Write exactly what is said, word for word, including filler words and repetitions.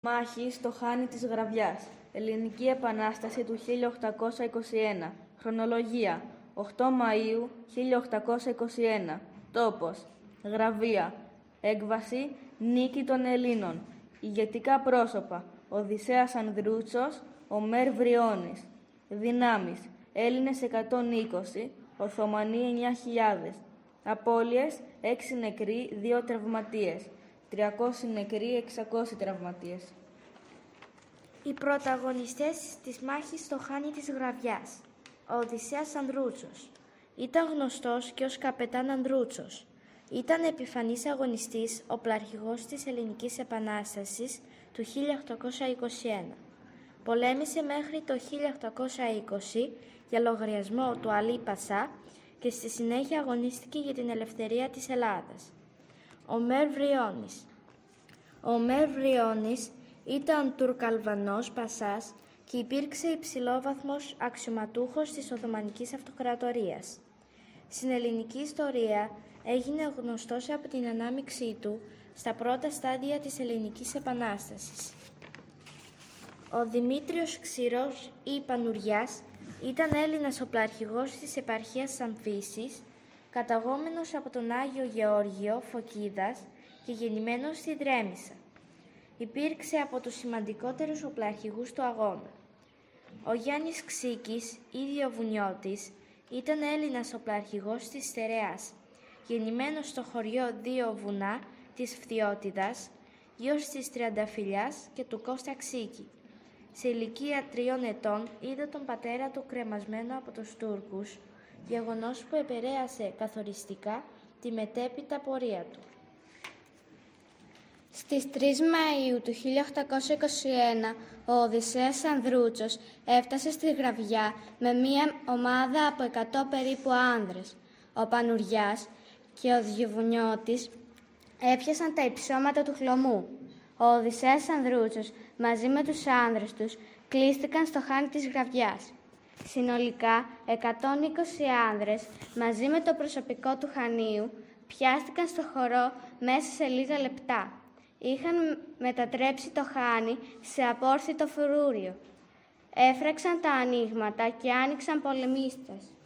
Μάχη στο Χάνι της Γραβιάς. Ελληνική Επανάσταση του χίλια οκτακόσια είκοσι ένα. Χρονολογία. οκτώ Μαΐου χίλια οκτακόσια είκοσι ένα. Τόπος. Γραβία. Έκβαση. Νίκη των Ελλήνων. Ηγετικά πρόσωπα. Οδυσσέας Ανδρούτσος. Ομέρ Βριώνης. Δυνάμεις. Έλληνες εκατόν είκοσι. Οθωμανοί εννιά χιλιάδες. Απώλειες. έξι νεκροί, δύο τραυματίες. τριακόσιοι νεκροί, εξακόσιοι τραυματίες. Οι πρωταγωνιστές της μάχης στο Χάνι της Γραβιάς. Ο Οδυσσέας Ανδρούτσος. Ήταν γνωστός και ως καπετάν Ανδρούτσος. Ήταν επιφανής αγωνιστής, οπλαρχηγός της Ελληνικής Επανάστασης του χίλια οκτακόσια είκοσι ένα. Πολέμησε μέχρι το χίλια οκτακόσια είκοσι για λογαριασμό του Αλή Πασά και στη συνέχεια αγωνίστηκε για την ελευθερία της Ελλάδας. Ομέρ Βριώνης. Ο Ομέρ Βριώνης ήταν Τουρκαλβανός Πασάς και υπήρξε υψηλόβαθμος αξιωματούχος της Οθωμανικής Αυτοκρατορίας. Στην ελληνική ιστορία έγινε γνωστός από την ανάμειξή του στα πρώτα στάδια της Ελληνικής Επανάστασης. Ο Δημήτριος Ξηρός ή Πανουριάς ήταν Έλληνας οπλαρχηγός της επαρχίας Αμφίσης, καταγόμενος από τον Άγιο Γεώργιο Φωκίδας και γεννημένος στη Δρέμισσα. Υπήρξε από τους σημαντικότερους οπλαρχηγούς του αγώνα. Ο Γιάννης Ξίκης ή Διοβουνιώτης ήταν Έλληνας οπλαρχηγός της Στερεάς, γεννημένος στο χωριό Δύο Βουνά της Φθιώτιδας, γιος της Τριανταφυλιάς και του Κώστα Ξίκη. Σε ηλικία τριών ετών είδε τον πατέρα του κρεμασμένο από τους Τούρκους, γεγονός που επηρέασε καθοριστικά τη μετέπειτα πορεία του. Στις τρεις Μαΐου του χίλια οκτακόσια είκοσι ένα, ο Οδυσσέας Ανδρούτσος έφτασε στη Γραβιά με μία ομάδα από εκατό περίπου άνδρες. Ο Πανουριάς και ο Διοβουνιώτης έπιασαν τα υψώματα του χλωμού. Ο Οδυσσέας Ανδρούτσος μαζί με τους άνδρες τους κλείστηκαν στο Χάνι της Γραβιάς. Συνολικά, εκατόν είκοσι άνδρες μαζί με το προσωπικό του Χανίου πιάστηκαν στο χορό μέσα σε λίγα λεπτά. Είχαν μετατρέψει το Χάνι σε απόρθητο φρούριο. Έφραξαν τα ανοίγματα και άνοιξαν πολεμίστες.